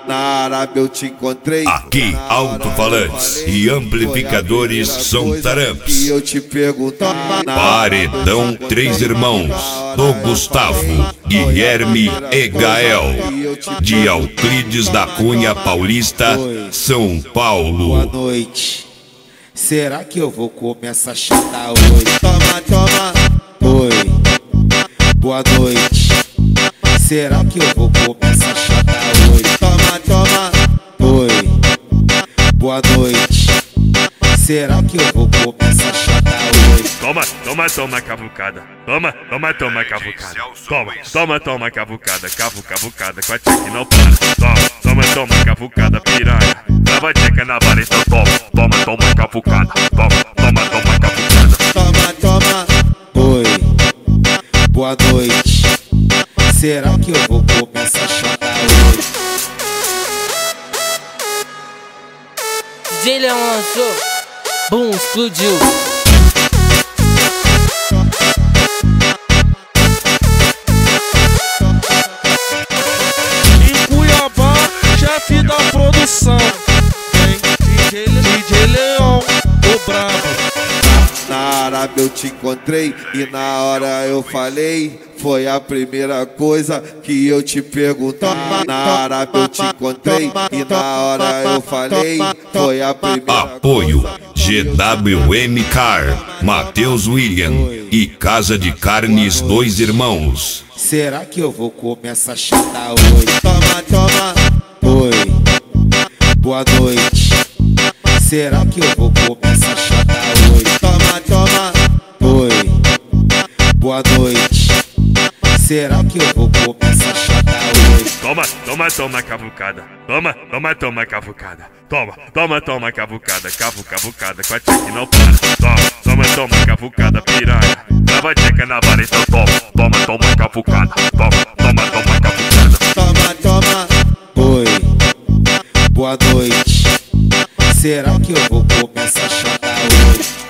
Na Arábia eu te encontrei. Aqui, alto-falantes e amplificadores são taramps. E eu te pergunto, Paredão Três Irmãos, do Gustavo, Guilherme e Gael, de Euclides da Cunha Paulista, São Paulo. boa noite. Será que eu vou comer essa chata hoje? Toma, toma. Oi. Boa noite. Será que eu vou comer essa chata hoje? Toma, toma. Oi. Boa noite. Será que eu vou comer essa chata hoje? Toma, toma, toma, cavucada. Toma, toma, toma, cavucada. Toma, toma, toma, cavucada. Cavucada, com a tcheca não para. Toma, toma, toma, cavucada, piranha. Leva a tcheca na vara, então toma, toma, cavucada. Toma, cavucada. Toma, toma. Oi. Boa noite. Será que eu vou comer essa chata hoje? DJ Leão lançou, bum, explodiu. Em Cuiabá, chefe da produção, vem DJ Leão, o brabo. Na Arábia eu te encontrei e na hora eu falei. Foi a primeira coisa que eu te perguntei. Na Arábia eu te encontrei e na hora eu falei. Foi a primeira Apoio coisa. GWM Car, Matheus William e Casa de Carnes Dois Irmãos. Será que eu vou comer essa chata hoje? Toma, toma. Oi. Boa noite. Será que eu vou comer essa chata hoje? Toma, toma. Oi. Boa noite. Será que eu vou comer essa chata hoje? Toma, toma, toma, cavucada. Toma, toma, cavucada. Toma, cavucada. Cavucada, com a tcheca não para. Toma, cavucada, piranha. Leva a tcheca na vara, então toma, cavucada. Toma, cavucada. Toma, toma. Oi. Boa noite. Será que eu vou comer essa chata hoje?